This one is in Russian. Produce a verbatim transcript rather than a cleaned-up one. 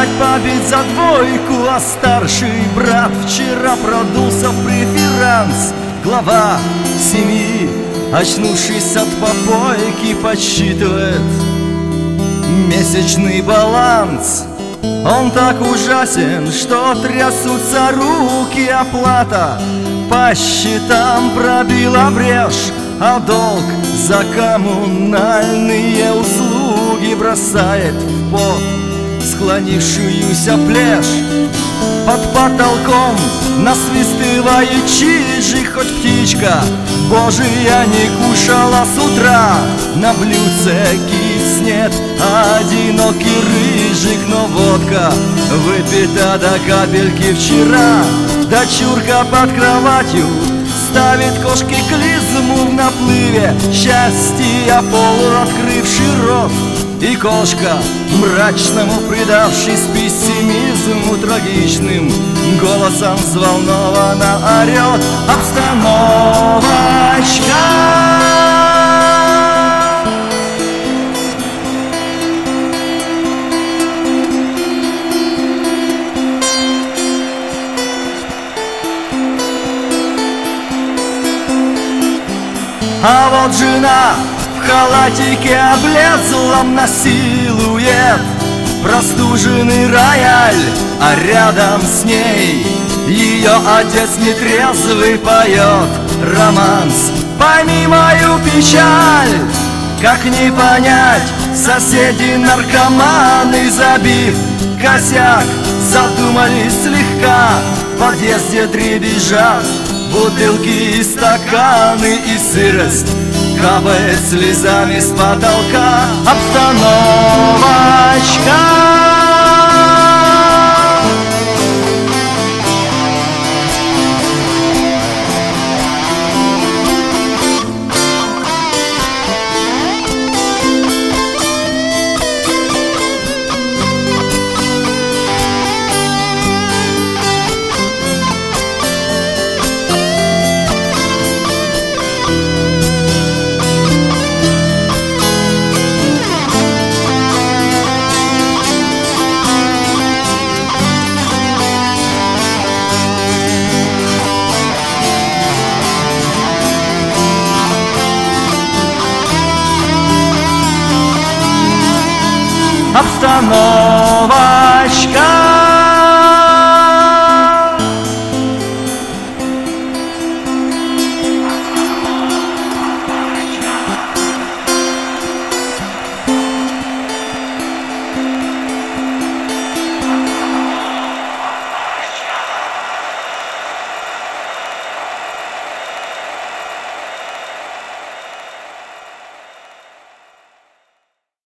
Опять побит за двойку, а старший брат вчера продулся в преферанс. Глава семьи, очнувшись от попойки, подсчитывает месячный баланс. Он так ужасен, что трясутся руки. Оплата по счетам пробила брешь, а долг за коммунальные услуги бросает в пот склонившуюся плешь. Под потолком насвистывает чижик, хоть птичка божия не кушала с утра. На блюдце киснет одинокий рыжик, но водка выпита до капельки вчера. Дочурка под кроватью ставит кошке клизму в наплыве счастья, полуоткрывший рот. И кошка, мрачному предавшись пессимизму, трагичным голосом взволнованно орет: обстановочка. А вот жена в халатике облезлом на силуэт, простуженный рояль, а рядом с ней ее отец нетрезвый поет романс. Пойми мою печаль, как не понять, соседи наркоманы, забив косяк, задумались слегка. В подъезде дребезжат бутылки и стаканы, и сырость капает слезами с потолка. Обстановочка. Обстановочка.